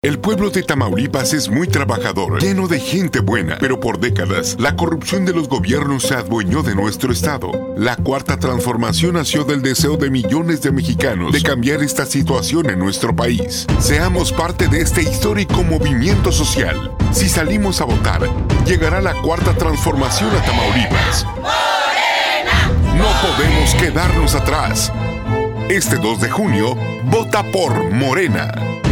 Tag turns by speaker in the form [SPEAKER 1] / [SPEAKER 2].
[SPEAKER 1] El pueblo de Tamaulipas es muy trabajador, lleno de gente buena, pero por décadas, la corrupción de los gobiernos se adueñó de nuestro estado. La Cuarta Transformación nació del deseo de millones de mexicanos de cambiar esta situación en nuestro país. Seamos parte de este histórico movimiento social. Si salimos a votar, llegará la Cuarta Transformación a Tamaulipas. ¡Morena! No podemos quedarnos atrás. Este 2 de junio, vota por Morena.